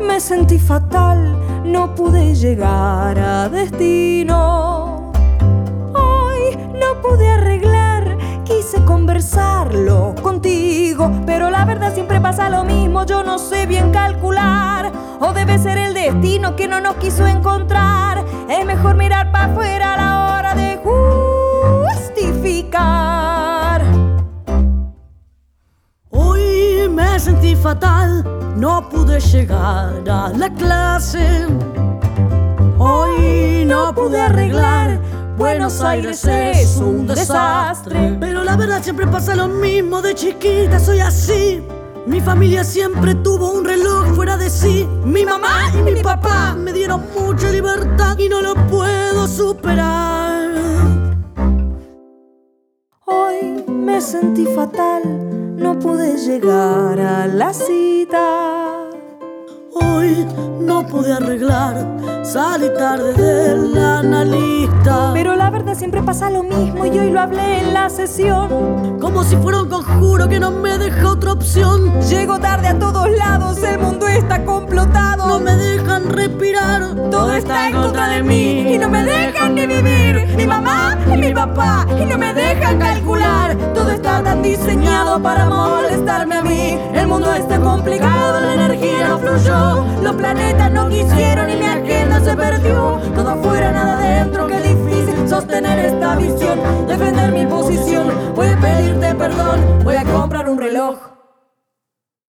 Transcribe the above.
me sentí fatal, no pude llegar a destino. Hoy no pude arreglar, quise conversarlo contigo, pero la verdad siempre pasa lo mismo, yo no sé bien calcular. O debe ser el destino que no nos quiso encontrar. Es mejor mirar para afuera a la hora de justificar. Hoy me sentí fatal, no pude llegar a la clase. Hoy no pude arreglar, Buenos Aires es un desastre. Pero la verdad siempre pasa lo mismo, de chiquita soy así. Mi familia siempre tuvo un reloj fuera de sí. Mi mamá y mi papá me dieron mucha libertad y no lo puedo superar. Hoy me sentí fatal, no pude llegar a la cita. Hoy no pude arreglar, salí tarde del analista. Pero la verdad siempre pasa lo mismo y hoy lo hablé en la sesión. Como si fuera un conjuro que no me deja otra opción. Llego tarde a todos lados, el mundo está complotado. No me dejan respirar, todo está en contra de mí y no me dejan ni vivir. Mi mamá y mi papá y no me dejan calcular. Todo está tan diseñado para molestarme a mí. El mundo está complicado, la energía no fluyó. Los planetas no quisieron y mi agenda se perdió. Todo afuera, nada adentro, qué difícil sostener esta visión. Defender mi posición, voy a pedirte perdón, voy a comprar un reloj.